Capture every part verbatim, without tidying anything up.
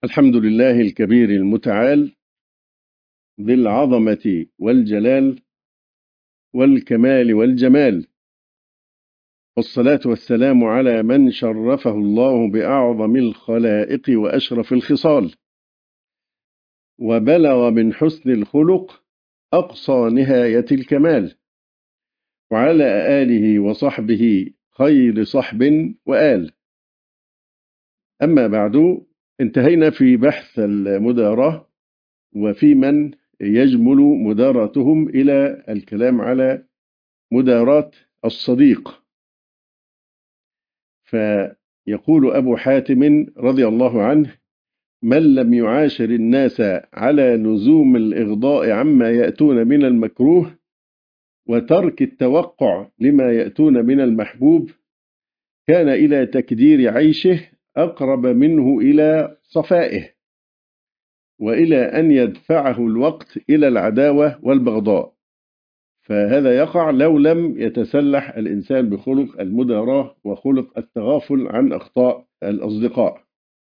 الحمد لله الكبير المتعال ذي العظمة والجلال والكمال والجمال، والصلاة والسلام على من شرفه الله بأعظم الخلائق وأشرف الخصال، وبلغ من حسن الخلق أقصى نهاية الكمال، وعلى آله وصحبه خير صحب وآل. أما بعد، انتهينا في بحث المداراة وفي من يجمل مداراتهم إلى الكلام على مداراة الصديق. فيقول أبو حاتم رضي الله عنه: من لم يعاشر الناس على لزوم الإغضاء عما يأتون من المكروه وترك التوقع لما يأتون من المحبوب كان إلى تكدير عيشه أقرب منه إلى صفائه، وإلى أن يدفعه الوقت إلى العداوة والبغضاء. فهذا يقع لو لم يتسلح الإنسان بخلق المداراة وخلق التغافل عن أخطاء الأصدقاء،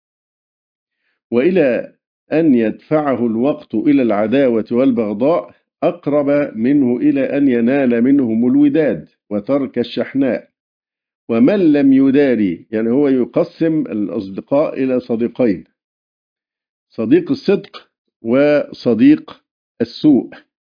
وإلى أن يدفعه الوقت إلى العداوة والبغضاء أقرب منه إلى أن ينال منهم الوداد وترك الشحناء. ومن لم يداري، يعني هو يقسم الأصدقاء إلى صديقين: صديق الصدق وصديق السوء.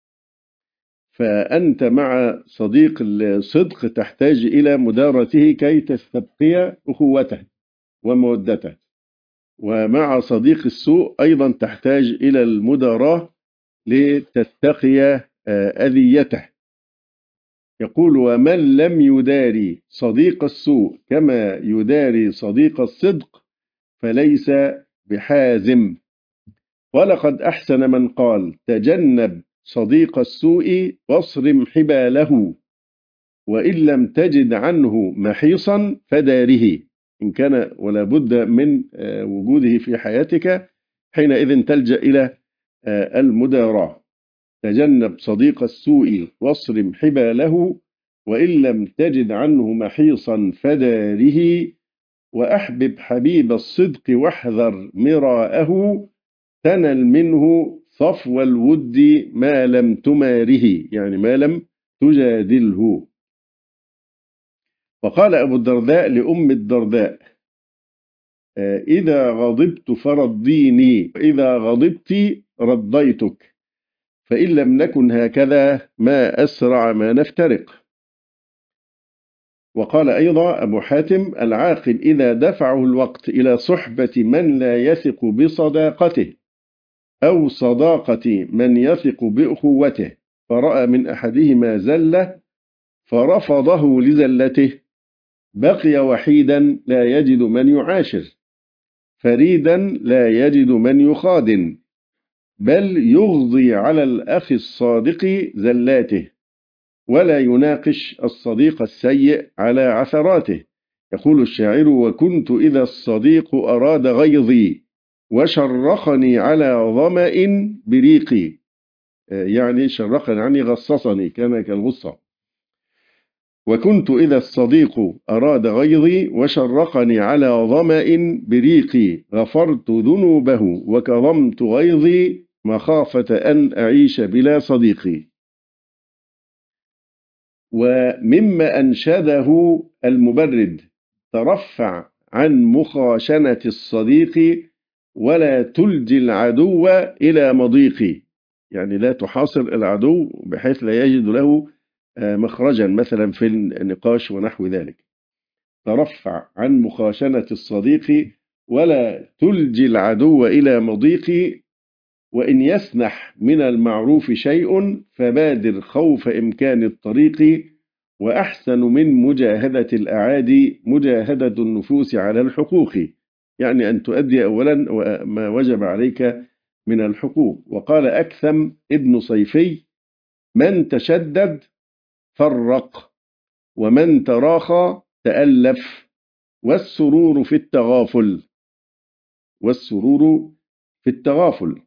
فأنت مع صديق الصدق تحتاج إلى مدارته كي تستبقي أخوته ومودته، ومع صديق السوء أيضا تحتاج إلى المداراة لتتقي أذيته. يقول: ومن لم يداري صديق السوء كما يداري صديق الصدق فليس بحازم. ولقد أحسن من قال: تجنب صديق السوء واصرم حباله، وإن لم تجد عنه محيصا فداره. إن كان ولا بد من وجوده في حياتك حينئذ تلجأ إلى المداراة. تجنب صديق السوء واصرم حباله، وإن لم تجد عنه محيصا فداره. وأحبب حبيب الصدق واحذر مراءه، تنل منه صفو الود ما لم تماره، يعني ما لم تجادله. وقال أبو الدرداء لأم الدرداء: إذا غضبت فرضيني، وإذا غضبت رضيتك، فإن لم نكن هكذا ما أسرع ما نفترق. وقال أيضا أبو حاتم: العاقل إذا دفعه الوقت إلى صحبة من لا يثق بصداقته أو صداقة من يثق بأخوته، فرأى من أحدهما زلة فرفضه لزلته، بقي وحيدا لا يجد من يعاشر، فريدا لا يجد من يخادن، بل يغضي على الأخ الصادق زلاته، ولا يناقش الصديق السيء على عثراته. يقول الشاعر: وكنت إذا الصديق أراد غيظي وشرخني على ظمأ بريقي، يعني شرخني يعني غصصني، كان كالغصة. وكنت إذا الصديق أراد غيظي وشرقني على ظمأ بريقي، غفرت ذنوبه وكظمت غيظي مخافة أن أعيش بلا صديقي. ومما أنشده المبرد: ترفع عن مخاشنة الصديق ولا تلجي العدو إلى مضيق، يعني لا تحاصر العدو بحيث لا يجد له مخرجا مثلا في النقاش ونحو ذلك. ترفع عن مخاشنة الصديق ولا تلجي العدو إلى مضيق، وإن يسنح من المعروف شيء فبادر خوف إمكان الطريق، وأحسن من مجاهدة الأعادي مجاهدة النفوس على الحقوق، يعني أن تؤدي أولا ما وجب عليك من الحقوق. وقال أكثم ابن صيفي: من تشدد فرق، ومن تراخى تألف، والسرور في التغافل والسرور في التغافل.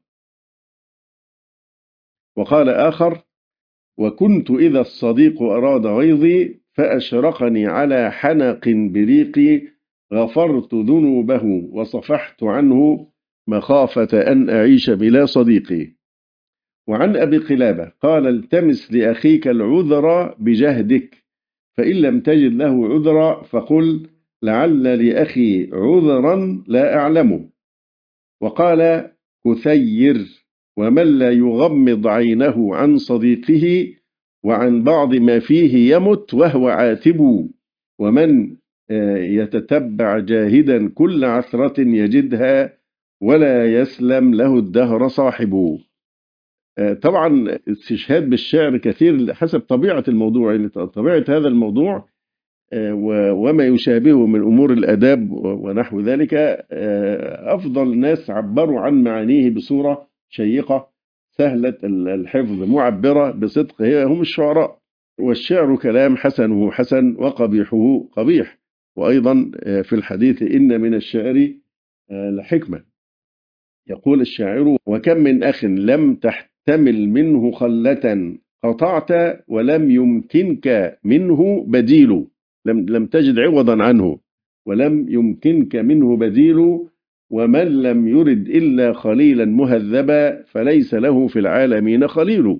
وقال آخر: وكنت إذا الصديق أراد غيظي فأشرقني على حنق بريقي، غفرت ذنوبه وصفحت عنه مخافة أن أعيش بلا صديقي. وعن أبي قلابة قال التمس لأخيك العذر بجهدك، فإن لم تجد له عذرا فقل لعل لأخي عذرا لا أعلمه. وقال كثير ومن لا يغمض عينه عن صديقه وعن بعض ما فيه يمت وهو عاتب، ومن يتتبع جاهدا كل عثرة يجدها ولا يسلم له الدهر صاحبه. طبعا استشهاد بالشعر كثير حسب طبيعة الموضوع، يعني طبيعة هذا الموضوع وما يشابهه من أمور الأداب ونحو ذلك، أفضل ناس عبروا عن معانيه بصورة شيقة سهلة الحفظ معبرة بصدق هم الشعراء. والشعر كلام حسنه حسن وقبيحه قبيح. وأيضا في الحديث إن من الشعر لحكمة. يقول الشاعر وكم من أخ لم تحتمل منه خلة قطعت ولم يمكنك منه بديل. لم, لم تجد عوضا عنه ولم يمكنك منه بديل. ومن لم يرد إلا خليلا مهذبا فليس له في العالمين خليل.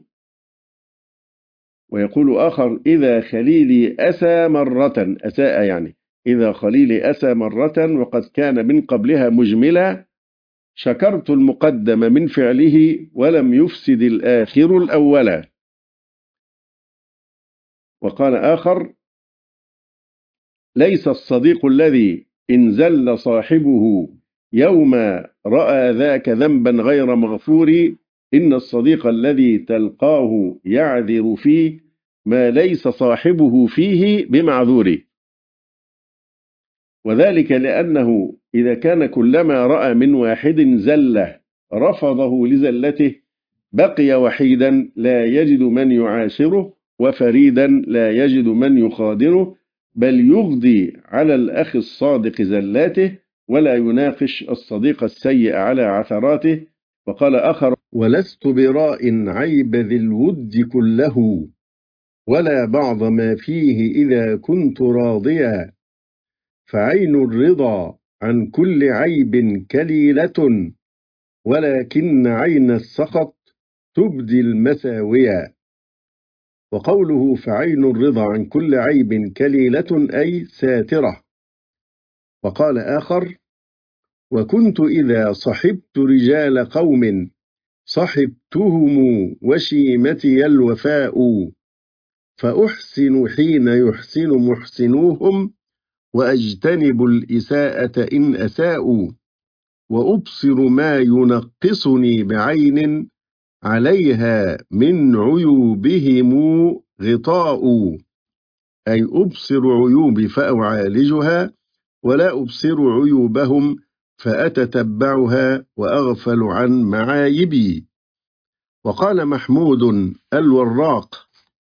ويقول آخر إذا خليلي أسى مرة، أساء يعني، إذا خليلي أسى مرة وقد كان من قبلها مجملا شكرت المقدم من فعله ولم يفسد الآخر الأول. وقال آخر ليس الصديق الذي إن زل صاحبه يوم رأى ذاك ذنبا غير مغفور، إن الصديق الذي تلقاه يعذر فيه ما ليس صاحبه فيه بمعذور. وذلك لأنه إذا كان كلما رأى من واحد زلة رفضه لزلته بقي وحيدا لا يجد من يعاشره وفريدا لا يجد من يخادره، بل يغضي على الأخ الصادق زلاته ولا يناقش الصديق السيء على عثراته. وقال آخر ولست براء عيب ذي الود كله ولا بعض ما فيه إذا كنت راضيا، فعين الرضا عن كل عيب كليلة ولكن عين السخط تبدي المساوية. وقوله فعين الرضا عن كل عيب كليلة أي ساترة. وقال آخر وكنت إذا صحبت رجال قوم صحبتهم وشيمتي الوفاء، فأحسن حين يحسن محسنوهم وأجتنب الإساءة إن أساءوا، وأبصر ما ينقصني بعين عليها من عيوبهم غطاء، أي أبصر عيوبي فأعالجها ولا أبصر عيوبهم فأتتبعها وأغفل عن معايبي. وقال محمود الوراق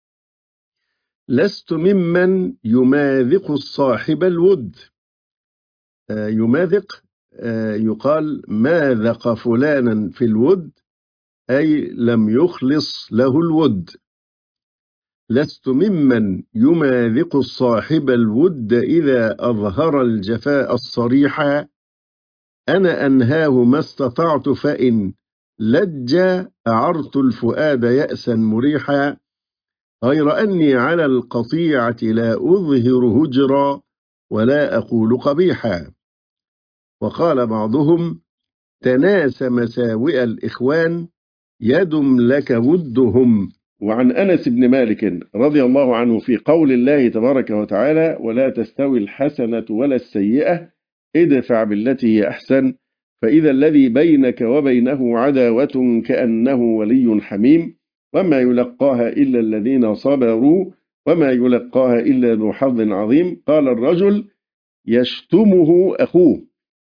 لست ممن يماذق الصاحب الود. آه يماذق آه يقال ماذق فلانا في الود أي لم يخلص له الود. لست ممن يماذق الصاحب الود إذا أظهر الجفاء الصريحا، أنا أنهاه ما استطعت فإن لج أعرت الفؤاد يأسا مريحا، غير أني على القطيعة لا أظهر هجرا ولا أقول قبيحا. وقال بعضهم تناس مساوئ الإخوان يدم لك ودهم. وعن أنس بن مالك رضي الله عنه في قول الله تبارك وتعالى ولا تستوي الحسنة ولا السيئة ادفع بالتي هي أحسن فإذا الذي بينك وبينه عداوة كأنه ولي حميم، وما يلقاها إلا الذين صبروا وما يلقاها إلا ذو حظ عظيم. قال الرجل يشتمه أخوه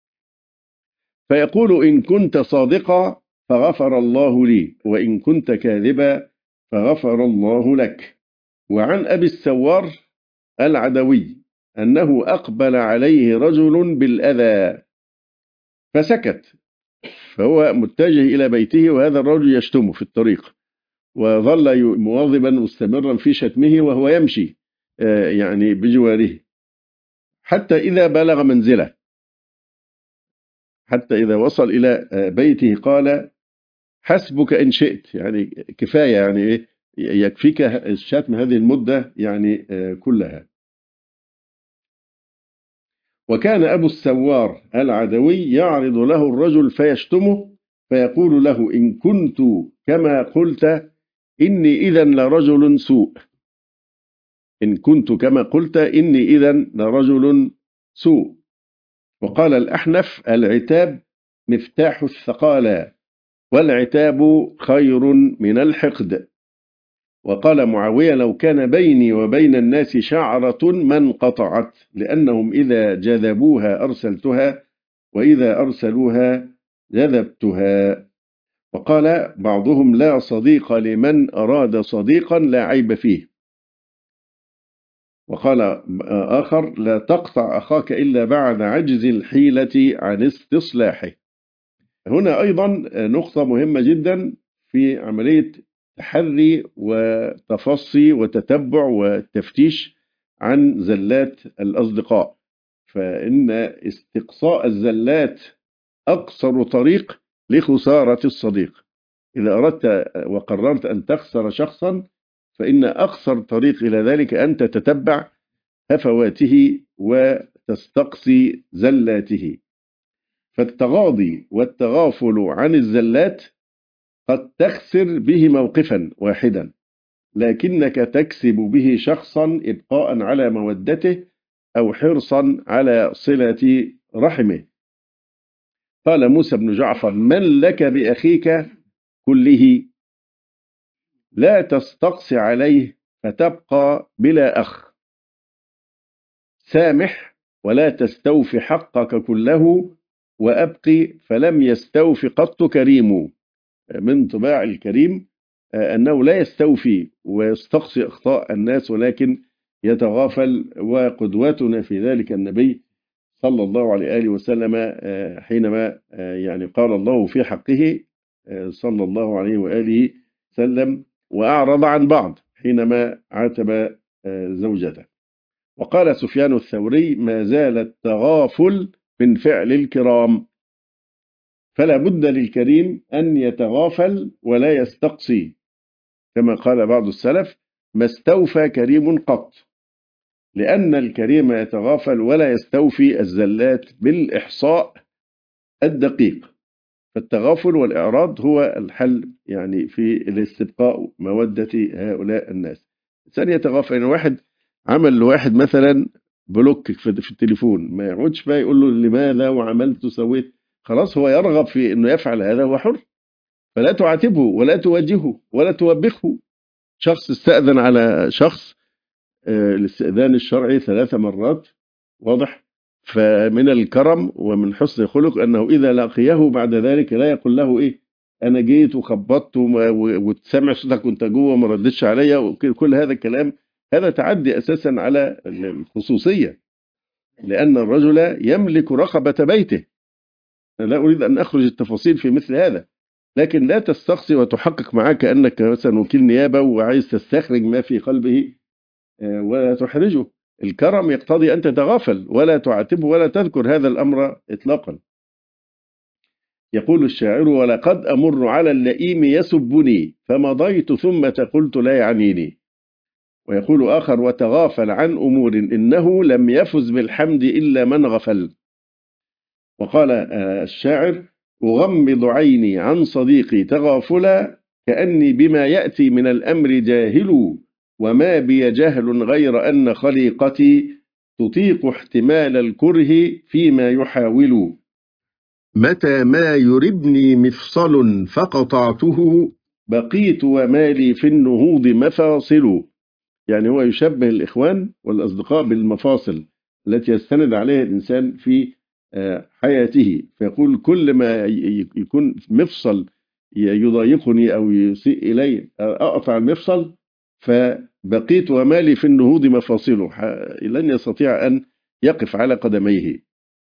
فيقول إن كنت صادقا فغفر الله لي وإن كنت كاذبا فغفر الله لك. وعن أبي السوار العدوي أنه أقبل عليه رجل بالأذى فسكت، فهو متجه إلى بيته وهذا الرجل يشتمه في الطريق، وظل مواظبا مستمرا في شتمه وهو يمشي يعني بجواره حتى إذا بلغ منزله حتى إذا وصل إلى بيته قال حسبك إن شئت، يعني كفاية، يعني إيه، يكفيك الشتم هذه المدة يعني كلها. وكان أبو السوار العدوي يعرض له الرجل فيشتمه، فيقول له إن كنت كما قلت إني إذا لرجل سوء. إن كنت كما قلت إني إذا لرجل سوء. وقال الأحنف العتاب مفتاح الثقالى، والعتاب خير من الحقد. وقال معاوية لو كان بيني وبين الناس شعرة ما انقطعت، لأنهم إذا جذبوها أرسلتها، وإذا أرسلوها جذبتها. وقال بعضهم لا صديق لمن أراد صديقا لا عيب فيه. وقال آخر لا تقطع أخاك إلا بعد عجز الحيلة عن استصلاحه. هنا أيضا نقطة مهمة جدا في عملية تحري وتفصي وتتبع وتفتيش عن زلات الأصدقاء، فإن استقصاء الزلات أقصر طريق لخسارة الصديق. إذا أردت وقررت أن تخسر شخصا، فإن أقصر طريق إلى ذلك أن تتتبع هفواته وتستقصي زلاته. فالتغاضي والتغافل عن الزلات قد تخسر به موقفا واحدا، لكنك تكسب به شخصا إبقاء على مودته أو حرصا على صلة رحمه. قال موسى بن جعفر من لك بأخيك كله لا تستقص عليه فتبقى بلا أخ، سامح ولا تستوفي حقك كله، وأبقي فلم يستوفي قط كريم. من طباع الكريم أنه لا يستوفي ويستقصي أخطاء الناس، ولكن يتغافل. وقدوتنا في ذلك النبي صلى الله عليه وآله وسلم، حينما يعني قال الله في حقه صلى الله عليه وآله وسلم وأعرض عن بعض حينما عاتب زوجته. وقال سفيان الثوري ما زال التغافل من فعل الكرام، فلا بد للكريم أن يتغافل ولا يستقصي، كما قال بعض السلف ما استوفى كريم قط، لأن الكريم يتغافل ولا يستوفي الزلات بالإحصاء الدقيق. فالتغافل والإعراض هو الحل يعني في الاستبقاء مودة هؤلاء الناس. الإنسان يتغافل، يعني واحد عمل لواحد مثلا بلوك في التليفون، ما يقعدش بقى يقول له لماذا وعملت وسويت، خلاص هو يرغب في انه يفعل هذا، هو حر، فلا تعاتبه ولا توجهه ولا توبخه. شخص استأذن على شخص الاستئذان الشرعي ثلاث مرات، واضح، فمن الكرم ومن حسن الخلق أنه إذا لقيه بعد ذلك لا يقول له إيه أنا جيت وخبطت وتسمع صوتك وأنت جوه وما ردتش عليا وكل هذا الكلام. هذا تعدي أساسا على الخصوصية، لأن الرجل يملك رقبة بيته. لا أريد أن أخرج التفاصيل في مثل هذا، لكن لا تستقصي وتحقق معك كأنك مثلا وكيل نيابة وعايز تستخرج ما في قلبه ولا تحرجه. الكرم يقتضي أن تتغافل ولا تعاتبه ولا تذكر هذا الأمر إطلاقا. يقول الشاعر ولقد أمر على اللئيم يسبني فمضيت ثم قلت لا يعنيني. ويقول آخر وتغافل عن أمور إنه لم يفز بالحمد إلا من غفل. وقال الشاعر أغمض عيني عن صديقي تغافلا كأني بما يأتي من الأمر جاهل، وما بي جهل غير أن خليقتي تطيق احتمال الكره فيما يحاول. متى ما يربني مفصل فقطعته بقيت ومالي في النهوض مفاصل. يعني هو يشبه الإخوان والأصدقاء بالمفاصل التي يستند عليها الإنسان في حياته، فيقول كل ما يكون مفصل يضايقني أو يسيء إلي أقطع المفصل، فبقيت ومالي في النهوض مفاصله، لن يستطيع أن يقف على قدميه.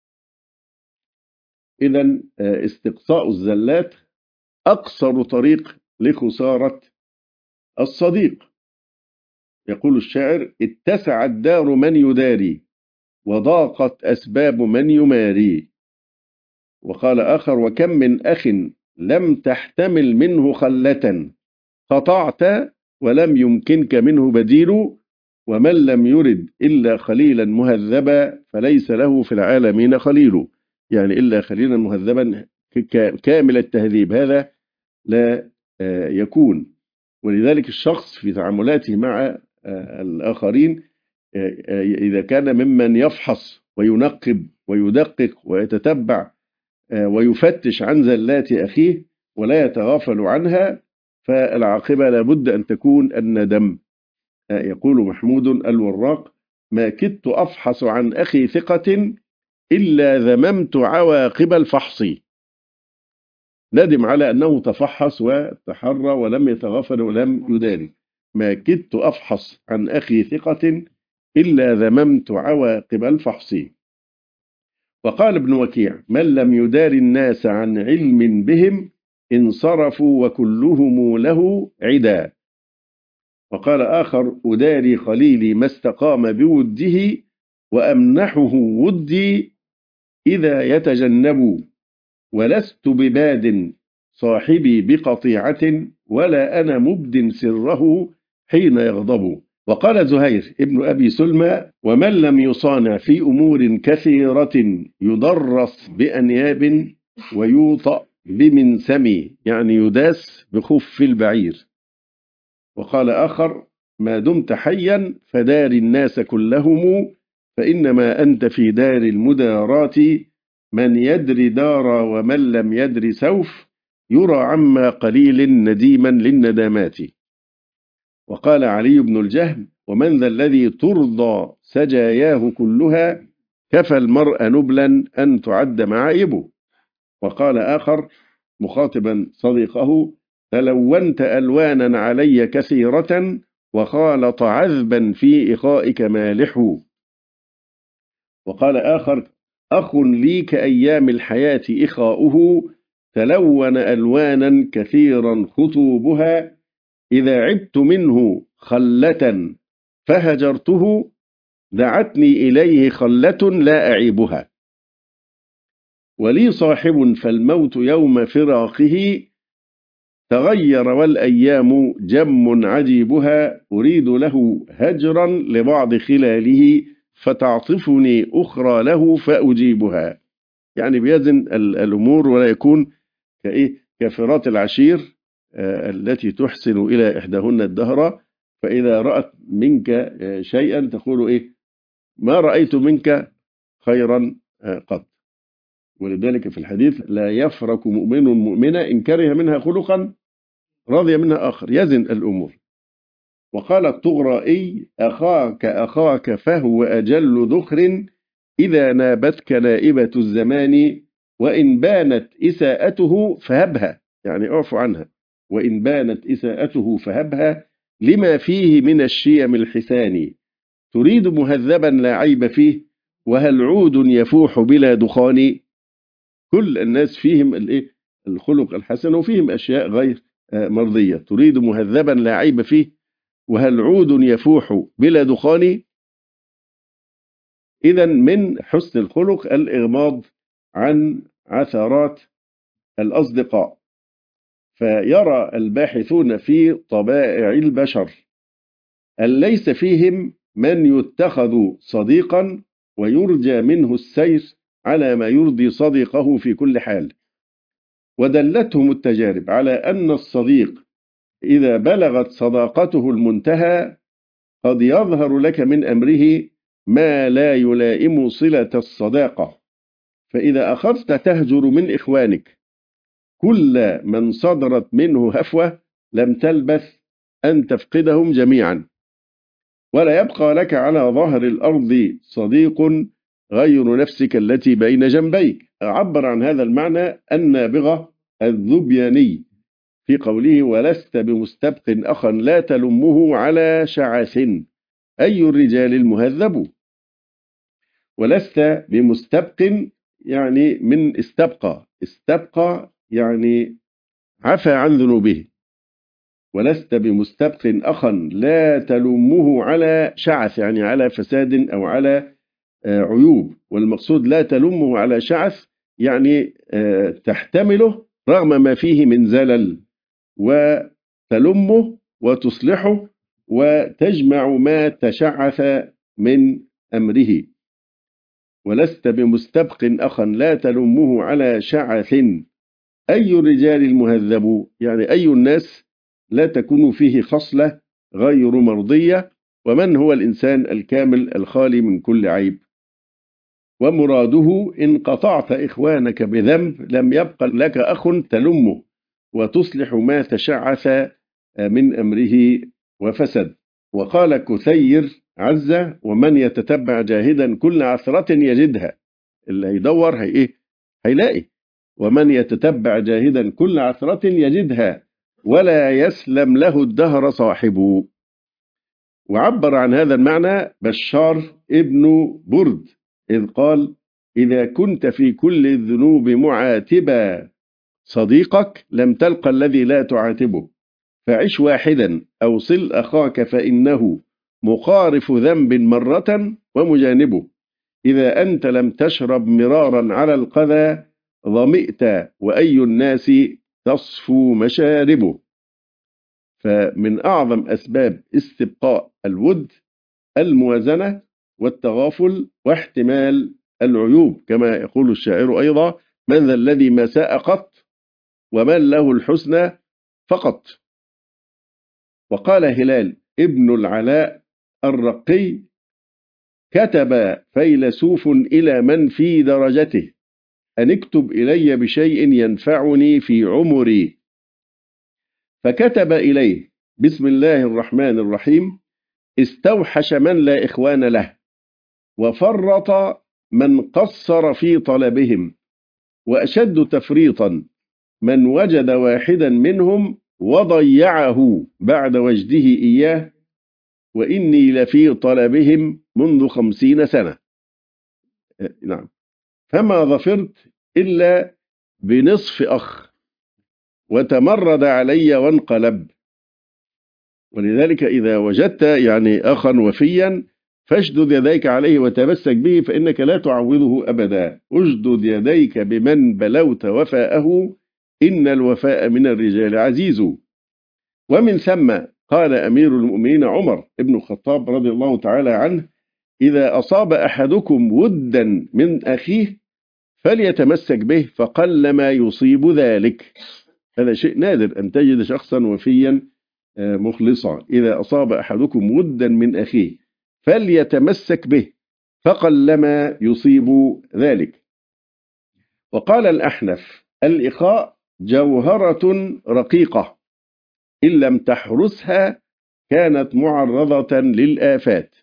إذن استقصاء الزلات أقصر طريق لخسارة الصديق. يقول الشاعر اتسعت دار من يداري وضاقت أسباب من يماري. وقال آخر: وكم من أخ لم تحتمل منه خلة قطعت ولم يمكنك منه بديل، ومن لم يرد إلا خليلا مهذبا فليس له في العالمين خليل. يعني إلا خليلا مهذبا كامل التهذيب هذا لا يكون. ولذلك الشخص في تعاملاته مع الآخرين إذا كان ممن يفحص وينقب ويدقق ويتتبع ويفتش عن زلات أخيه ولا يتغافل عنها، فالعاقبة لابد أن تكون الندم. يقول محمود الوراق: ما كدت أفحص عن أخي ثقة إلا ذممت عواقب الفحص. ندم على أنه تفحص وتحرى ولم يتغافل ولم يداري. ما كدت أفحص عن أخي ثقة إلا ذممت عواقب الفحص. وقال ابن وكيع: من لم يدار الناس عن علم بهم انصرفوا وكلهم له عدا. وقال آخر: أداري خليلي ما استقام بوده وأمنحه ودي إذا يتجنب، ولست بباد صاحبي بقطيعة ولا أنا مبد سره حين يغضب. وقال زهير ابن أبي سلمى: ومن لم يصانع في أمور كثيرة يدرس بأنياب ويوطأ بمنسم، يعني يداس بخف البعير. وقال آخر: ما دمت حيا فدار الناس كلهم، فإنما أنت في دار المدارات، من يدري دار ومن لم يدري سوف يرى عما قليل نديما للندامات. وقال علي بن الجهم: ومن ذا الذي ترضى سجاياه كلها، كفى المرء نبلا أن تعد معايبه. وقال آخر مخاطبا صديقه: تلونت ألوانا علي كثيرة وخالط عذبا في إخائك مالح. وقال آخر: أخ لي كأيام الحياة إخاؤه، تلون ألوانا كثيرا خطوبها، إذا عبت منه خلة فهجرته، دعتني إليه خلة لا أعيبها. ولي صاحب فالموت يوم فراقه، تغير والأيام جم عجيبها، أريد له هجرا لبعض خلاله، فتعطفني أخرى له فأجيبها. يعني بيزن الأمور ولا يكون كإيه كفرات العشير التي تحسن إلى إحداهن الدهر، فإذا رأت منك شيئا تقول إيه: ما رأيت منك خيرا قط. ولذلك في الحديث: لا يفرق مؤمن مؤمنة إن كره منها خلقا رضي منها آخر. يزن الأمور. وقال الطغرائي: أخاك أخاك فهو أجل ذخر، إذا نابتك نائبة الزمان، وإن بانت إساءته فهبها، يعني اعفو عنها، وإن بانت إساءته فهبها، لما فيه من الشيم الحسان، تريد مهذبا لا عيب فيه، وهل عود يفوح بلا دخان. كل الناس فيهم الخلق الحسن وفيهم أشياء غير مرضية. تريد مهذبا لا عيب فيه، وهل عود يفوح بلا دخان. إذا من حسن الخلق الإغماض عن عثرات الأصدقاء. فيرى الباحثون في طبائع البشر أن ليس فيهم من يتخذ صديقا ويرجى منه السير على ما يرضي صديقه في كل حال. ودلتهم التجارب على أن الصديق إذا بلغت صداقته المنتهى قد يظهر لك من أمره ما لا يلائم صلة الصداقة. فإذا أخذت تهجر من إخوانك كل من صدرت منه هفوة، لم تلبث أن تفقدهم جميعا، ولا يبقى لك على ظهر الأرض صديق غير نفسك التي بين جنبيك. عبر عن هذا المعنى النابغة الذبياني في قوله: ولست بمستبق أخا لا تلمه على شعث، أي الرجال المهذب. ولست بمستبق يعني من استبقى، استبقى يعني عفى عن ذنوبه. ولست بمستبق أخا لا تلمه على شعث، يعني على فساد أو على عيوب. والمقصود لا تلمه على شعث يعني تحتمله رغم ما فيه من زلل، وتلمه وتصلحه وتجمع ما تشعث من أمره. ولست بمستبق أخا لا تلمه على شعث، أي الرجال المهذب، يعني أي الناس لا تكون فيه خصلة غير مرضية، ومن هو الإنسان الكامل الخالي من كل عيب. ومراده إن قطعت إخوانك بذنب لم يبق لك أخ تلمه وتصلح ما تشعث من أمره وفسد. وقال كثير عزة: ومن يتتبع جاهدا كل عثرة يجدها. اللي هيدور هي إيه؟ هيلاقي. ومن يتتبع جاهدا كل عثرة يجدها ولا يسلم له الدهر صاحبه. وعبر عن هذا المعنى بشار ابن برد إذ قال: إذا كنت في كل الذنوب معاتبا صديقك لم تلق الذي لا تعاتبه، فعش واحدا أو صل أخاك فإنه مقارف ذنب مرة ومجانبه. إذا أنت لم تشرب مرارا على القذى ظمئت وأي الناس تصفو مشاربه. فمن أعظم أسباب استبقاء الود الموازنة والتغافل واحتمال العيوب، كما يقول الشاعر أيضا: من ذا الذي ما ساء قط ومن له الحسنى فقط. وقال هلال ابن العلاء الرقي: كتب فيلسوف إلى من في درجته أن اكتب إلي بشيء ينفعني في عمري، فكتب إليه: بسم الله الرحمن الرحيم، استوحش من لا إخوان له، وفرط من قصر في طلبهم، وأشد تفريطا من وجد واحدا منهم وضيعه بعد وجده إياه، وإني لفي طلبهم منذ خمسين سنة. نعم، فما ظفرت إلا بنصف أخ وتمرد علي وانقلب. ولذلك إذا وجدت يعني أخا وفيا فاشدد يديك عليه وتمسك به، فإنك لا تعوضه أبدا. اشدد يديك بمن بلوت وفاءه، إن الوفاء من الرجال عزيز. ومن ثم قال أمير المؤمنين عمر بن الخطاب رضي الله تعالى عنه: إذا أصاب أحدكم ودا من أخيه فليتمسك به فقل ما يصيب ذلك. هذا شيء نادر أن تجد شخصا وفيا مخلصا. إذا أصاب أحدكم ودا من أخيه فليتمسك به فقل ما يصيب ذلك. وقال الأحنف: الإخاء جوهرة رقيقة إن لم تحرسها كانت معرضة للآفات،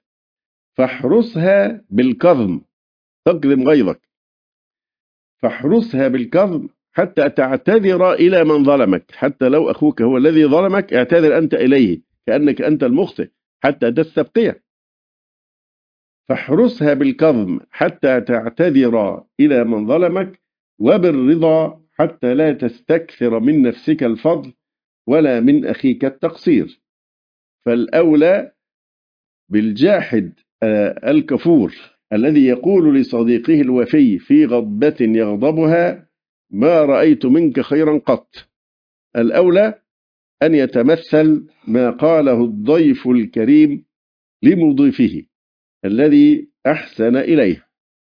فاحرسها بالكظم، تكظم غيظك، فاحرسها بالكظم حتى تعتذر إلى من ظلمك. حتى لو أخوك هو الذي ظلمك اعتذر أنت إليه كأنك أنت المخطئ حتى تستبقيه. فاحرسها بالكظم حتى تعتذر إلى من ظلمك، وبالرضا حتى لا تستكثر من نفسك الفضل ولا من أخيك التقصير. فالأولى بالجاحد الكفور الذي يقول لصديقه الوفي في غضبة يغضبها: ما رأيت منك خيرا قط. الأولى أن يتمثل ما قاله الضيف الكريم لمضيفه الذي أحسن إليه.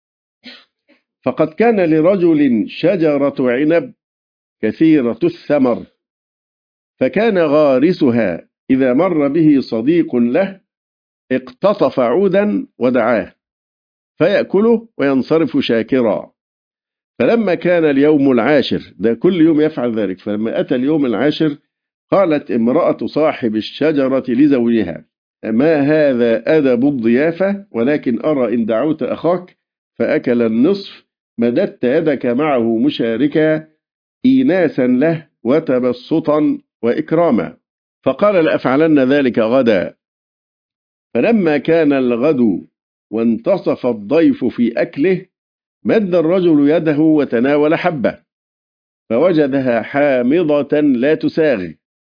فقد كان لرجل شجرة عنب كثيرة الثمر، فكان غارسها إذا مر به صديق له اقتطف عودا ودعاه فيأكله وينصرف شاكرا. فلما كان اليوم العاشر، ده كل يوم يفعل ذلك، فلما أتى اليوم العاشر قالت امرأة صاحب الشجرة لزوجها: ما هذا أدب الضيافة، ولكن أرى إن دعوت أخاك فأكل النصف مددت يدك معه مشاركا إيناسا له وتبسطا وإكراما. فقال: لأفعلن ذلك غدا. فلما كان الغد وانتصف الضيف في أكله مد الرجل يده وتناول حبة فوجدها حامضة لا تساغ،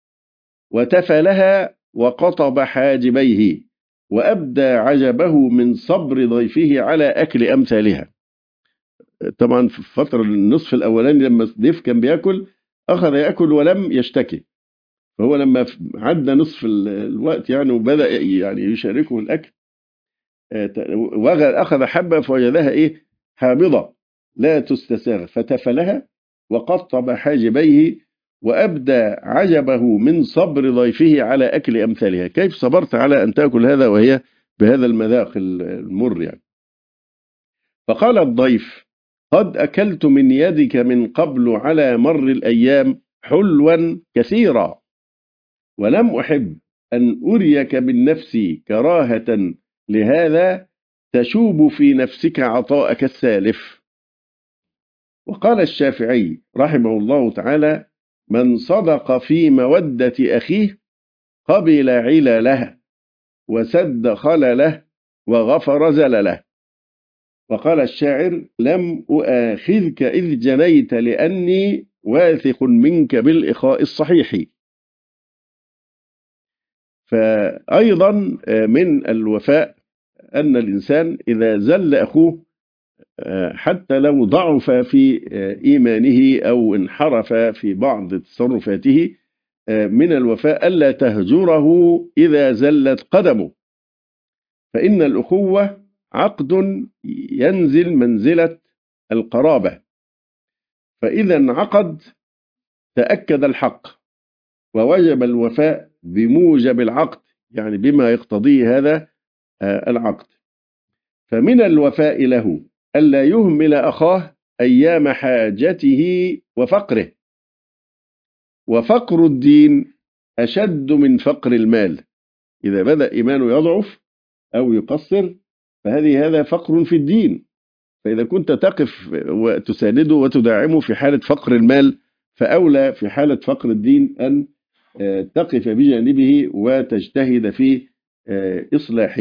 وتفلها وقطب حاجبيه وأبدى عجبه من صبر ضيفه على أكل أمثالها. طبعا في الفترة النصف الأولاني لما الضيف كان بياكل أخذ يأكل ولم يشتكي، فهو لما عدى نصف الوقت يعني وبدأ يعني يشاركه الأكل، أخذ حبة فوجدها إيه حامضة لا تستساغ، فتفلها وقطب حاجبيه وأبدى عجبه من صبر ضيفه على أكل أمثالها. كيف صبرت على أن تأكل هذا وهي بهذا المذاق المر يعني؟ فقال الضيف: قد أكلت من يدك من قبل على مر الأيام حلوا كثيرا، ولم أحب أن أريك بالنفس كراهة لهذا تشوب في نفسك عطاءك السالف. وقال الشافعي رحمه الله تعالى: من صدق في مودة أخيه قبل علله وسد خلله وغفر زلله. وقال الشاعر: لم أؤاخذك إذ جنيت لأني واثق منك بالإخاء الصحيح. فأيضا من الوفاء أن الإنسان إذا زل أخوه حتى لو ضعف في إيمانه أو انحرف في بعض تصرفاته، من الوفاء ألا تهجره إذا زلت قدمه، فإن الأخوة عقد ينزل منزلة القرابة، فإذا انعقد تأكد الحق ووجب الوفاء بموجب العقد، يعني بما يقتضيه هذا العقد. فمن الوفاء له ألا يهمل أخاه أيام حاجته وفقره، وفقر الدين أشد من فقر المال. إذا بدأ إيمانه يضعف أو يقصر فهذه هذا فقر في الدين، فإذا كنت تقف وتسانده وتدعمه في حالة فقر المال، فأولى في حالة فقر الدين أن تقف بجانبه وتجتهد في إصلاحه.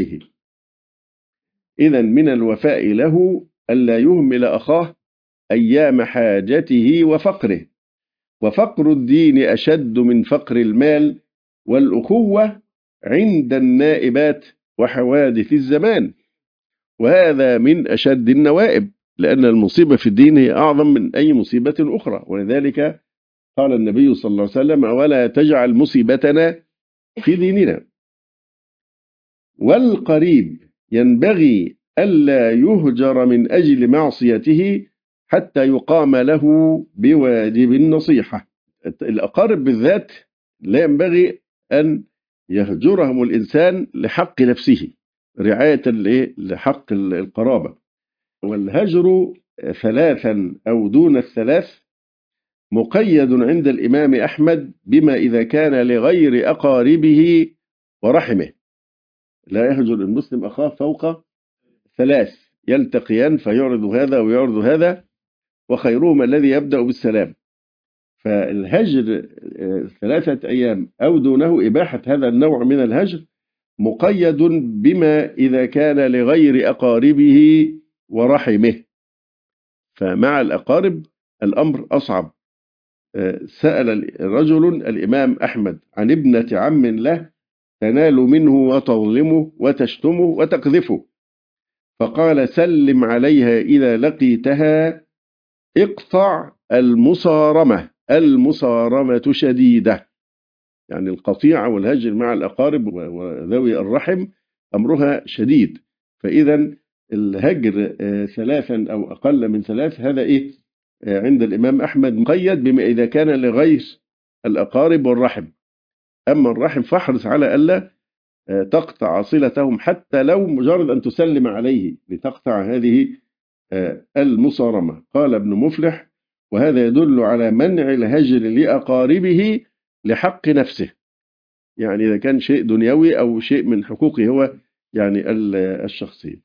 إذن من الوفاء له ألا يهمل أخاه أيام حاجته وفقره، وفقر الدين أشد من فقر المال، والأخوة عند النائبات وحوادث الزمان، وهذا من أشد النوائب، لأن المصيبة في الدين هي أعظم من أي مصيبة أخرى. ولذلك قال النبي صلى الله عليه وسلم: ولا تجعل مصيبتنا في ديننا. والقريب ينبغي ألا يهجر من أجل معصيته حتى يقام له بواجب النصيحة. الأقارب بالذات لا ينبغي أن يهجرهم الإنسان لحق نفسه، رعاية لحق القرابة. والهجر ثلاثا أو دون الثلاث مقيد عند الإمام أحمد بما إذا كان لغير أقاربه ورحمه. لا يهجر المسلم أخاه فوق ثلاث، يلتقيان فيعرض هذا ويعرض هذا، وخيرهما الذي يبدأ بالسلام. فالهجر ثلاثة أيام أو دونه، إباحة هذا النوع من الهجر مقيد بما إذا كان لغير أقاربه ورحمه، فمع الأقارب الأمر أصعب. سأل رجل الإمام أحمد عن ابنة عم له تنال منه وتظلمه وتشتمه وتقذفه، فقال: سلم عليها إذا لقيتها، اقطع المصارمة، المصارمة شديدة. يعني القطيعة والهجر مع الأقارب وذوي الرحم أمرها شديد. فإذا الهجر ثلاثا أو أقل من ثلاث هذا إيه عند الإمام أحمد مقيد بما إذا كان لغير الأقارب والرحم. أما الرحم فاحرص على ألا تقطع صلتهم حتى لو مجرد أن تسلم عليه لتقطع هذه المصارمة. قال ابن مفلح: وهذا يدل على منع الهجر لأقاربه لحق نفسه، يعني إذا كان شيء دنيوي أو شيء من حقوقه هو يعني الشخصية.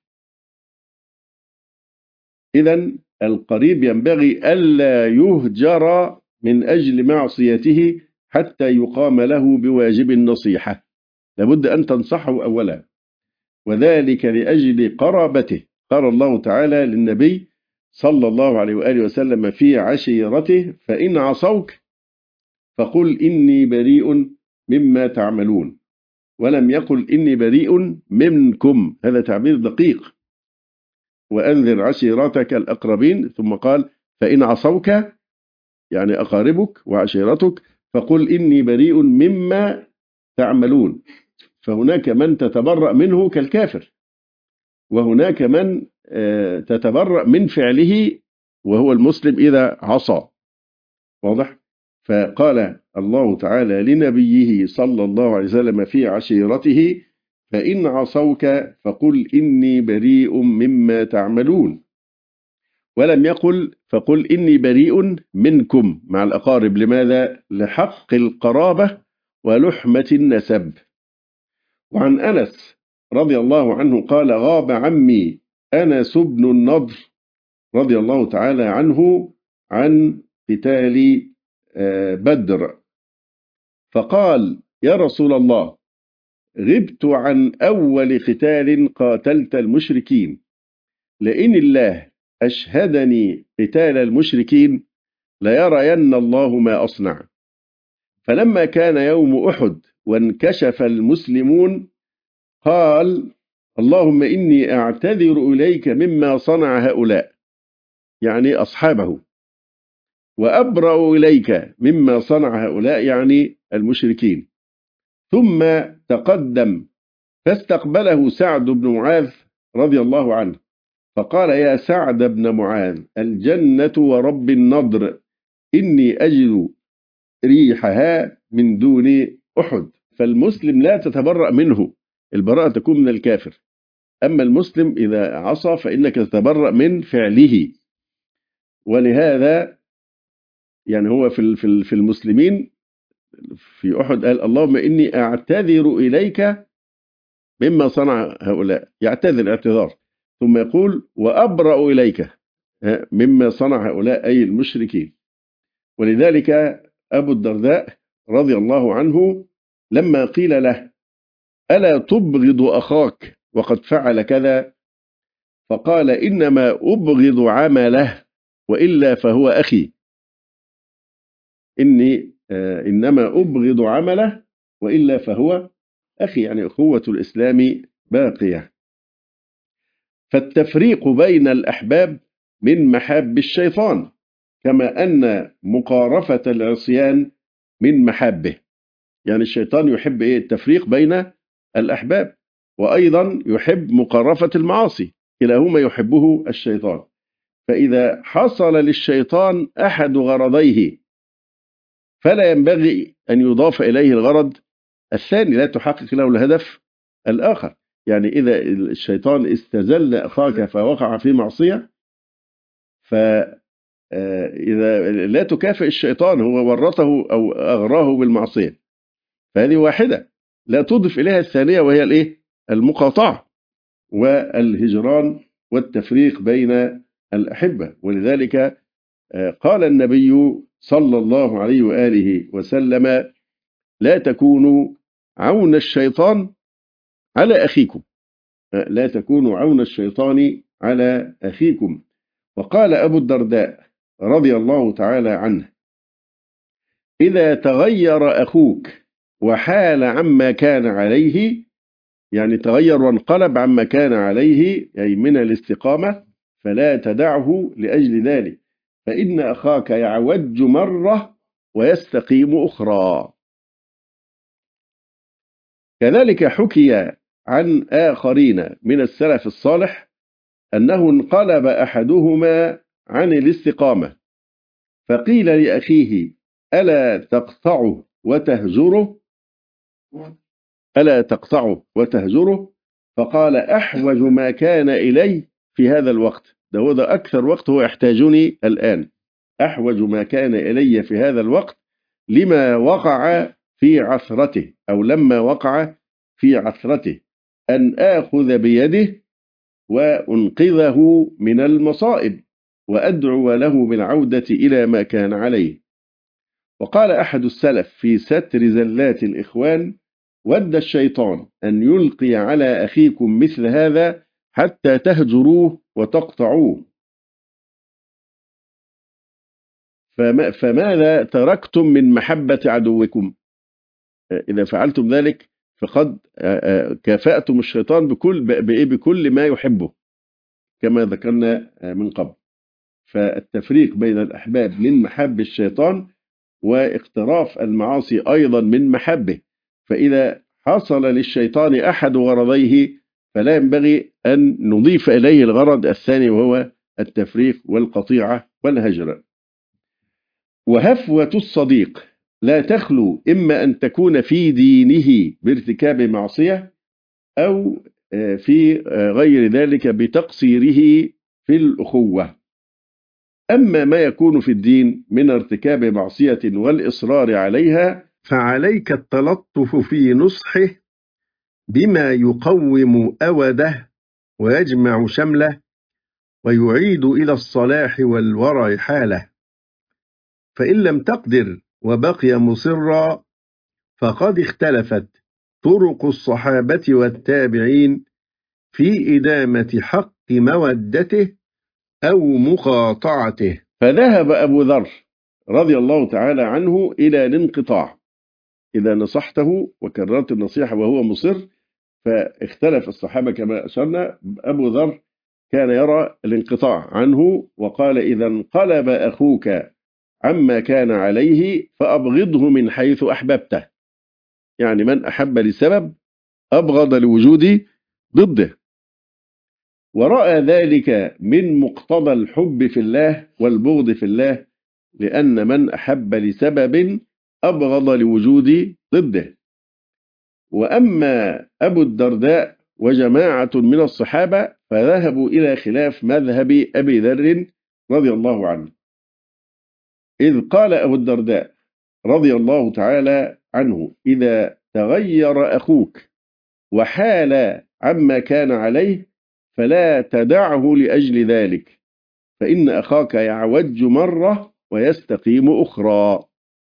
إذن القريب ينبغي ألا يهجر من أجل معصيته حتى يقام له بواجب النصيحة، لابد أن تنصحه أولا، وذلك لأجل قرابته. قال الله تعالى للنبي صلى الله عليه وآله وسلم في عشيرته: فإن عصوك فقل إني بريء مما تعملون، ولم يقل إني بريء منكم، هذا تعبير دقيق. وأنذر عشيرتك الأقربين، ثم قال فإن عصوك يعني أقاربك وعشيرتك فقل إني بريء مما تعملون. فهناك من تتبرأ منه كالكافر، وهناك من تتبرأ من فعله وهو المسلم إذا عصى. واضح؟ فقال الله تعالى لنبيه صلى الله عليه وسلم في عشيرته فإن عصوك فقل إني بريء مما تعملون، ولم يقل فقل إني بريء منكم مع الأقارب. لماذا؟ لحق القرابة ولحمة النسب. وعن أنس رضي الله عنه قال غاب عمي أنس بن النضر رضي الله تعالى عنه عن قتال بدر، فقال يا رسول الله غبت عن أول قتال قاتلت المشركين، لئن الله أشهدني قتال المشركين ليرين الله ما أصنع. فلما كان يوم أحد وانكشف المسلمون قال اللهم إني أعتذر إليك مما صنع هؤلاء، يعني أصحابه، وأبرأ إليك مما صنع هؤلاء، يعني المشركين. ثم تقدم فاستقبله سعد بن معاذ رضي الله عنه فقال يا سعد بن معاذ الجنة ورب النضر إني أجد ريحها من دون أحد. فالمسلم لا تتبرأ منه، البراءة تكون من الكافر. أما المسلم إذا عصى فإنك تتبرأ من فعله. ولهذا يعني هو في في المسلمين في أحد قال اللهم إني أعتذر إليك مما صنع هؤلاء، يعتذر اعتذار، ثم يقول وأبرأ إليك مما صنع هؤلاء أي المشركين. ولذلك أبو الدرداء رضي الله عنه لما قيل له ألا تبغض أخاك وقد فعل كذا، فقال إنما أبغض عمله وإلا فهو أخي. إني آه إنما أبغض عمله وإلا فهو أخي، يعني أخوة الإسلام باقية. فالتفريق بين الأحباب من محاب الشيطان، كما أن مقارفة العصيان من محابه. يعني الشيطان يحب إيه؟ التفريق بين الأحباب، وأيضا يحب مقارفة المعاصي، كلاهما يحبه الشيطان. فإذا حصل للشيطان أحد غرضيه فلا ينبغي أن يضاف إليه الغرض الثاني، لا تحقق له الهدف الآخر. يعني إذا الشيطان استزل أخاك فوقع في معصية، فإذا لا تكافئ الشيطان، هو ورطه أو أغراه بالمعصية، فهذه واحدة لا تضف إليها الثانية وهي الإيه؟ المقاطعة والهجران والتفريق بين الأحبة. ولذلك قال النبي صلى الله عليه وآله وسلم لا تكونوا عون الشيطان على أخيكم، لا تكونوا عون الشيطان على أخيكم. وقال أبو الدرداء رضي الله تعالى عنه إذا تغير أخوك وحال عما كان عليه، يعني تغير وانقلب عما كان عليه أي من الاستقامة، فلا تدعه لأجل ذلك، فإن أخاك يعوج مرة ويستقيم أخرى. كذلك حكي عن آخرين من السلف الصالح أنه انقلب أحدهما عن الاستقامة فقيل لأخيه ألا تقطعه وتهجره ألا تقطعه وتهجره فقال أحوج ما كان إلي في هذا الوقت، ده هو ده أكثر وقت هو يحتاجني الآن، أحوج ما كان إلي في هذا الوقت لما وقع في عثرته أو لما وقع في عثرته أن آخذ بيده وأنقذه من المصائب وأدعو له بالعودة إلى ما كان عليه. وقال أحد السلف في ستر زلات الإخوان ود الشيطان أن يلقي على أخيكم مثل هذا حتى تهجروه وتقطعوه، فما فماذا تركتم من محبة عدوكم؟ إذا فعلتم ذلك فقد كافأتم الشيطان بكل بكل ما يحبه. كما ذكرنا من قبل. فالتفريق بين الأحباب من محب الشيطان، واقتراف المعاصي أيضا من محبه. فإذا حصل للشيطان أحد غرضيه فلا ينبغي أن نضيف إليه الغرض الثاني، وهو التفريق والقطيعة والهجر. وهفوة الصديق لا تخلو إما أن تكون في دينه بارتكاب معصية، أو في غير ذلك بتقصيره في الأخوة. أما ما يكون في الدين من ارتكاب معصية والإصرار عليها فعليك التلطف في نصحه بما يقوم أوده ويجمع شمله ويعيد إلى الصلاح والورع حاله. فإن لم تقدر وبقي مصرا فقد اختلفت طرق الصحابة والتابعين في إدامة حق مودته أو مقاطعته. فذهب أبو ذر رضي الله تعالى عنه إلى الانقطاع إذا نصحته وكررت النصيحة وهو مصر. فاختلف الصحابة كما أشرنا. أبو ذر كان يرى الانقطاع عنه، وقال: إذا انقلب أخوك عما كان عليه فأبغضه من حيث أحببته. يعني من أحب لسبب أبغض لوجود ضده. ورأى ذلك من مقتضى الحب في الله والبغض في الله، لأن من أحب لسبب أبغض لوجود ضده. وأما أبو الدرداء وجماعة من الصحابة فذهبوا إلى خلاف مذهب أبي ذر رضي الله عنه، إذ قال أبو الدرداء رضي الله تعالى عنه: إذا تغير أخوك وحال عما كان عليه فلا تدعه لأجل ذلك، فإن أخاك يعوج مرة ويستقيم أخرى.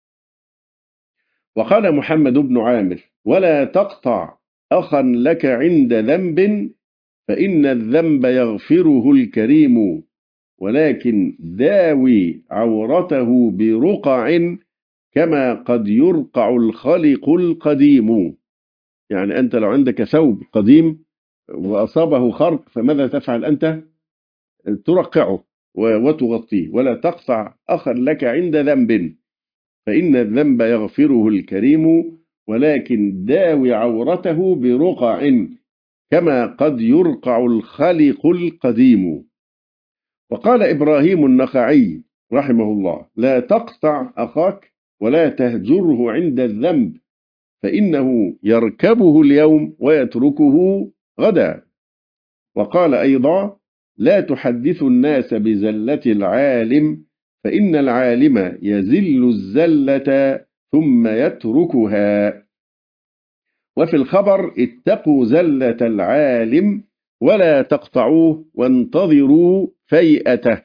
وقال محمد بن عامر: ولا تقطع أخا لك عند ذنب، فإن الذنب يغفره الكريم، ولكن داوي عورته برقع كما قد يرقع الخلق القديم. يعني أنت لو عندك ثوب قديم وأصابه خرق فماذا تفعل أنت؟ ترقعه وتغطيه. ولا تقطع أخا لك عند ذنب، فإن الذنب يغفره الكريم، ولكن داوي عورته برقع كما قد يرقع الخلق القديم. وقال إبراهيم النخعي رحمه الله: لا تقطع أخاك ولا تهجره عند الذنب، فإنه يركبه اليوم ويتركه غدا. وقال أيضا: لا تحدث الناس بزلة العالم، فإن العالم يزل الزلة ثم يتركها. وفي الخبر: اتقوا زلة العالم ولا تقطعوه وانتظروا فيئته.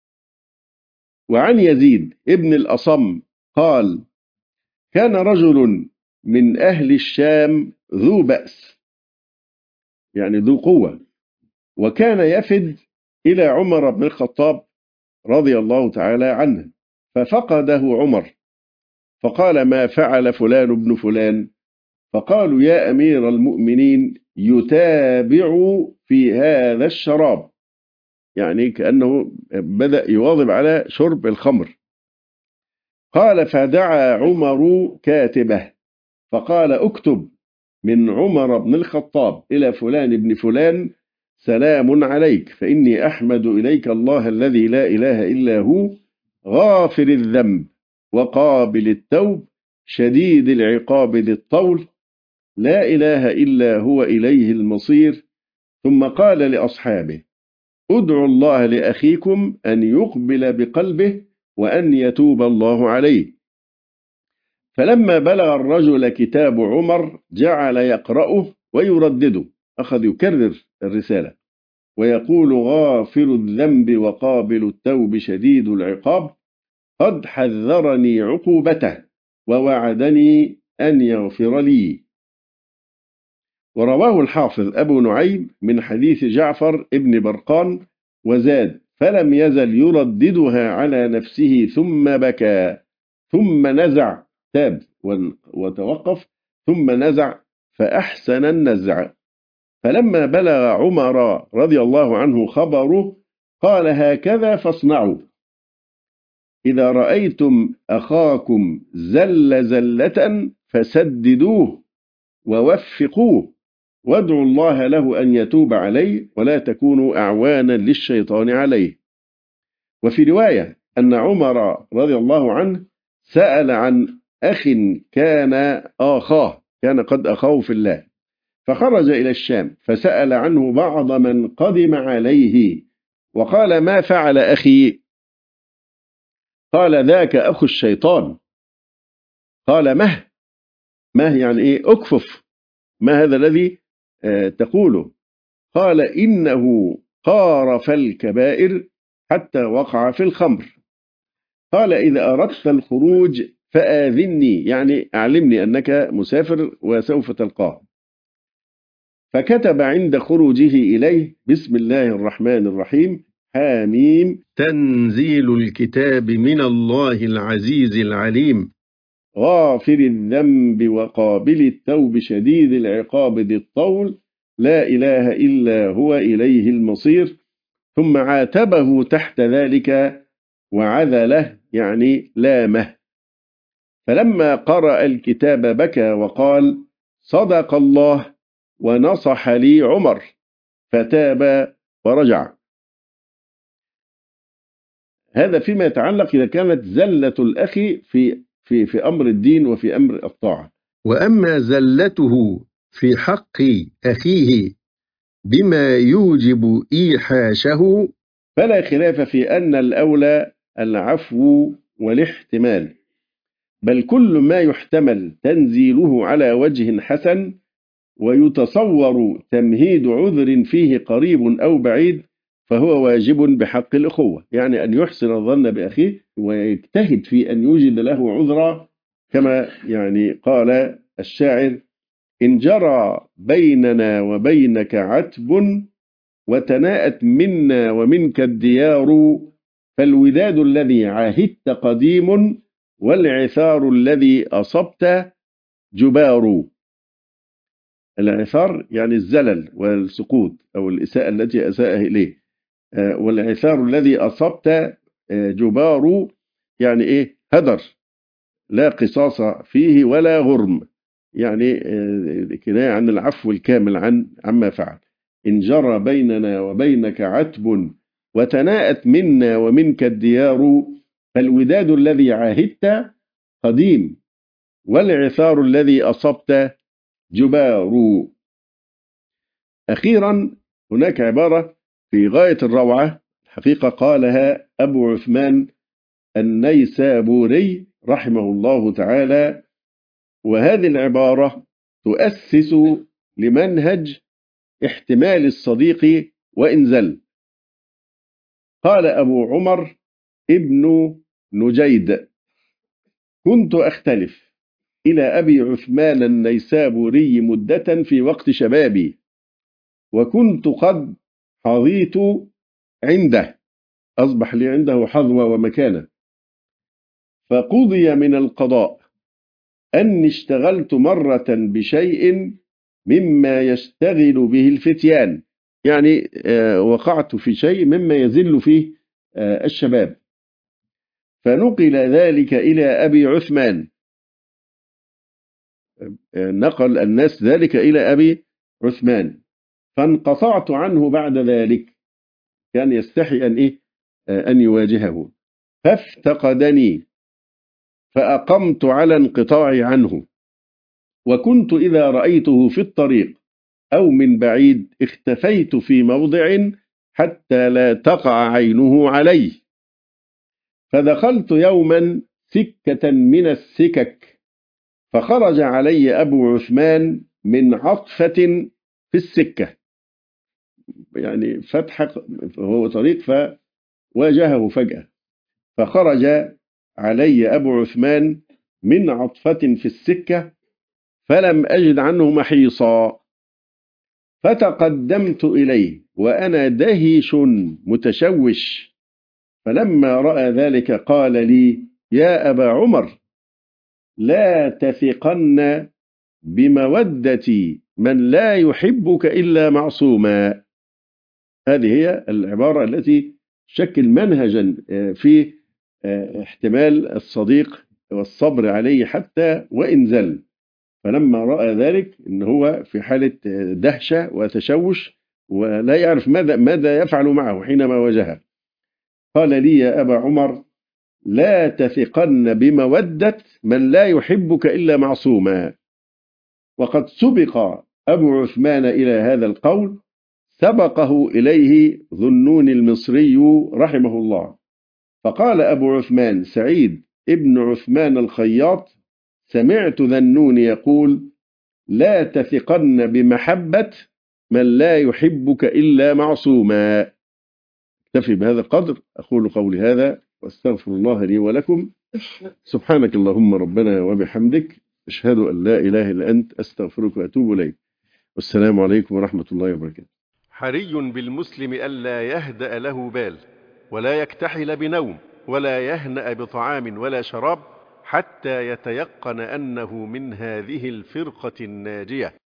وعن يزيد ابن الأصم قال: كان رجل من أهل الشام ذو بأس، يعني ذو قوة، وكان يفد إلى عمر بن الخطاب رضي الله تعالى عنه، ففقده عمر فقال: ما فعل فلان ابن فلان؟ فقالوا: يا أمير المؤمنين يتابع في هذا الشراب، يعني كأنه بدأ يواظب على شرب الخمر. قال: فدعا عمر كاتبه فقال: اكتب من عمر بن الخطاب إلى فلان ابن فلان: سلام عليك، فإني أحمد إليك الله الذي لا إله إلا هو، غافر الذنب وقابل التوب شديد العقاب ذي الطول، لا إله إلا هو إليه المصير. ثم قال لأصحابه: ادعوا الله لأخيكم أن يقبل بقلبه وأن يتوب الله عليه. فلما بلغ الرجل كتاب عمر جعل يقرأه ويردده، أخذ يكرر الرسالة ويقول: غافر الذنب وقابل التوب شديد العقاب، قد حذرني عقوبته ووعدني أن يغفر لي. ورواه الحافظ أبو نعيم من حديث جعفر ابن برقان وزاد: فلم يزل يرددها على نفسه ثم بكى ثم نزع، تاب وتوقف ثم نزع فأحسن النزع. فلما بلغ عمر رضي الله عنه خبره قال: هكذا فاصنعوا إذا رأيتم أخاكم زل زلة فسددوه ووفقوه وادعوا الله له أن يتوب عليه ولا تكونوا أعوانا للشيطان عليه. وفي رواية أن عمر رضي الله عنه سأل عن أخ كان آخاه كان قد أخاه في الله، فخرج إلى الشام فسأل عنه بعض من قدم عليه وقال: ما فعل أخي؟ قال: ذاك أخو الشيطان. قال: مه مه يعني إيه؟ أكفف، ما هذا الذي آه تقوله؟ قال: إنه قارف الكبائر حتى وقع في الخمر. قال: إذا أردت الخروج فآذني، يعني أعلمني أنك مسافر وسوف تلقاه. فكتب عند خروجه إليه: بسم الله الرحمن الرحيم، حاميم، تنزيل الكتاب من الله العزيز العليم، غافر الذنب وقابل التوب شديد العقاب ذي الطول، لا إله إلا هو إليه المصير. ثم عاتبه تحت ذلك وعذله، يعني لامه. فلما قرأ الكتاب بكى وقال: صدق الله ونصح لي عمر، فتاب ورجع. هذا فيما يتعلق إذا كانت زلة الأخ في في في أمر الدين وفي أمر الطاعة. وأما زلته في حق أخيه بما يوجب إيحاشه فلا خلاف في أن الأولى العفو والاحتمال، بل كل ما يحتمل تنزيله على وجه حسن ويتصور تمهيد عذر فيه قريب أو بعيد فهو واجب بحق الأخوة، يعني أن يحسن الظن بأخيه ويجتهد في أن يوجد له عذرا، كما يعني قال الشاعر: إن جرى بيننا وبينك عتب وتناءت منا ومنك الديار، فالوداد الذي عاهدت قديم والعثار الذي أصبت جبار. العثار يعني الزلل والسقوط أو الإساءة التي أساء إليه، والعثار الذي أصبت جبار يعني إيه؟ هدر، لا قصاص فيه ولا غرم، يعني كناية عن العفو الكامل عن عما فعل. إن جرى بيننا وبينك عتب وتناءت منا ومنك الديار، فالوداد الذي عاهدت قديم والعثار الذي أصبت جبار. أخيرا هناك عبارة في غاية الروعة حقيقة قالها أبو عثمان النيسابوري رحمه الله تعالى، وهذه العبارة تؤسس لمنهج احتمال الصديق وإن زل. قال أبو عمر ابن نجيد: كنت أختلف إلى أبي عثمان النيسابوري مدة في وقت شبابي، وكنت قد حظيت عنده، أصبح لي عنده حظوة ومكانة، فقضي من القضاء أني اشتغلت مرة بشيء مما يشتغل به الفتيان، يعني وقعت في شيء مما يزل فيه الشباب، فنقل ذلك إلى أبي عثمان، نقل الناس ذلك إلى أبي عثمان، فانقطعت عنه بعد ذلك، كان يستحي أن, إيه؟ أن يواجهه، فافتقدني فأقمت على انقطاعي عنه، وكنت إذا رأيته في الطريق أو من بعيد اختفيت في موضع حتى لا تقع عينه عليه. فدخلت يوما سكة من السكك، فخرج علي أبو عثمان من عطفة في السكة، يعني فتح هو طريق فواجهه فجأة، فخرج علي أبو عثمان من عطفة في السكة فلم أجد عنه محيصا، فتقدمت إليه وأنا دهش متشوش، فلما رأى ذلك قال لي: يا أبا عمر، لا تثقن بمودة من لا يحبك إلا معصوما. هذه هي العبارة التي تشكل منهجا في احتمال الصديق والصبر عليه حتى وإن زل. فلما رأى ذلك إن هو في حالة دهشة وتشوش ولا يعرف ماذا ماذا يفعل معه حينما واجهه، قال لي يا أبا عمر: لا تثقن بمودة من لا يحبك إلا معصوما. وقد سبق أبو عثمان إلى هذا القول، سبقه إليه ذو النون المصري رحمه الله، فقال أبو عثمان سعيد ابن عثمان الخياط: سمعت ذا النون يقول: لا تثقن بمحبة من لا يحبك إلا معصوما. اكتفي بهذا القدر، أقول قولي هذا واستغفر الله لي ولكم. سبحانك اللهم ربنا وبحمدك، أشهد أن لا إله إلا أنت، أستغفرك وأتوب إليك. والسلام عليكم ورحمة الله وبركاته. حري بالمسلم ألا يهدأ له بال، ولا يكتحل بنوم، ولا يهنأ بطعام ولا شراب، حتى يتيقن أنه من هذه الفرقة الناجية.